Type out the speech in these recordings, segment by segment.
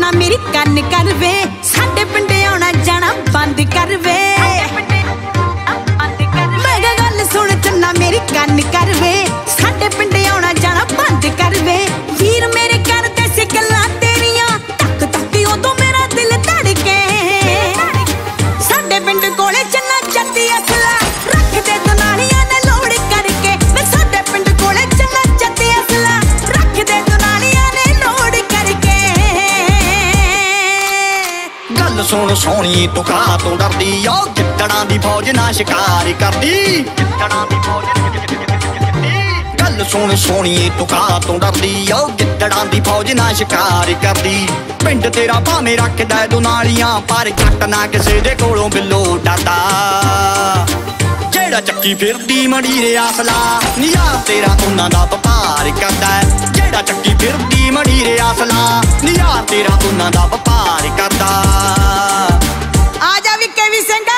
चन्ना मेरी कन कर वे साडे पिंड आउणा जाना बंद कर वे मैं गल सुन चन्ना मेरी कन कर वे साडे पिंड आउणा जाना बंद कर वे वीर मेरे करदे सी गल्लां तेरियां तक तक उदों मेरा दिल धड़के साडे पिंड कोले चन्ना जत्ती असला रख दे दुनालियां ने लोड़ करके मैं साडे पिंड कोले चन्ना जत्ती असला रख दे दुनालियां ने लोड़ करके गल सुन सोहणी तू खा तू डरदी ओ जित्तड़ां दी फौज ना शिकार करदी जित्तड़ां दी फौज गल सुन सोहणी तू खा तू डरदी ओ जित्तड़ां दी फौज ना शिकार करदी पिंड तेरा भावें रखदा दुनालियां पर जट ना किसे दे कोलों बिल्लो डरदा जेड़ा चक्की फिरदी मड़ीरे आसला नियार तेरा उन्हां दा वपार करदा जेड़ा चक्की फिरदी मड़ीरे आसला नियार तेरा उन्हां दा वपार करदा आजा विक्के वी सिंह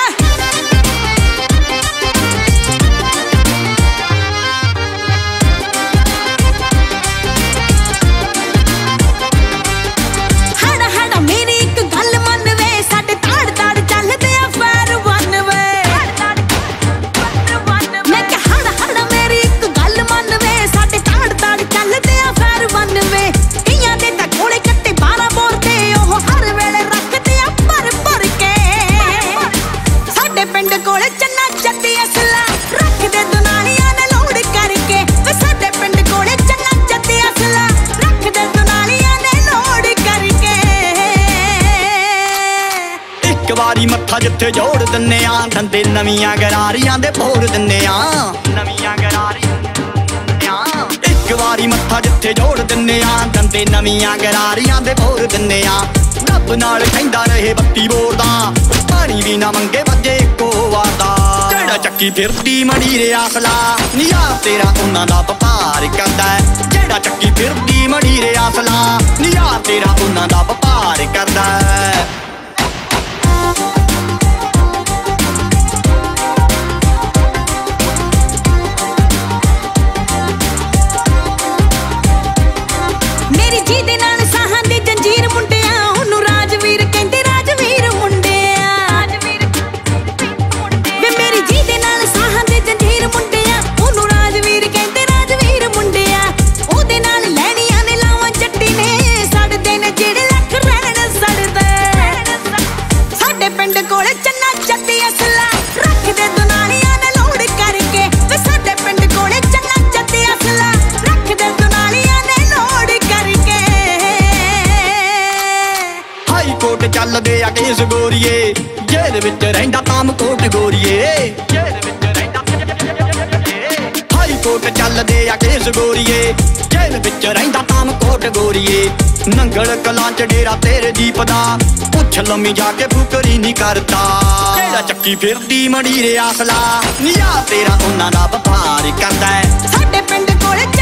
मत्था जिथे जोड़ दिन्ने आ दंदे नवियां गरारियां दे भोर दिन्ने आ नवियां गरारियां एक वारी मत्था जिथे जोड़ दिन्ने आ दंदे नवियां गरारियां दे भोर दिन्ने आ रब नाल कहंदा रहे बत्ती बोरदा पानी भी ना मंगे वजे इक्को वार दा जेड़ा चक्की फिरदी मड़ीरे आसला नियार तेरा उन्हां दा वपार करदा जेड़ा चक्की फिरदी मड़ीरे आसला नियार तेरा उन्हां दा वपार करदा ਚੱਲਦੇ ਆ ਕੇਸ ਗੋਰੀਏ ਜੇਲ੍ਹ ਵਿੱਚ ਰਹਿੰਦਾ ਤਾਮਕੋਟ ਗੋਰੀਏ ਜੇਲ੍ਹ ਵਿੱਚ ਰਹਿੰਦਾ ਹਾਈ ਕੋਰਟ ਚੱਲਦੇ ਆ ਕੇਸ ਗੋਰੀਏ ਜੇਲ੍ਹ ਵਿੱਚ ਰਹਿੰਦਾ ਤਾਮਕੋਟ ਗੋਰੀਏ ਨੰਗਲ ਕਲਾਂ ਚ ਡੇਰਾ ਤੇਰੇ ਦੀਪ ਦਾ ਪੁੱਛ ਲੰਮੀ ਜਾ ਕੇ ਫੁਕਰੀ ਨਹੀਂ ਕਰਦਾ ਜਿਹੜਾ ਚੱਕੀ ਫਿਰਦੀ ਮੜੀਰੇ ਆਸਲਾ ਨਿਆ ਤੇਰਾ ਉਹਨਾਂ ਦਾ ਵਪਾਰ ਕਰਦਾ ਸਾਡੇ ਪਿੰਡ ਕੋਲੇ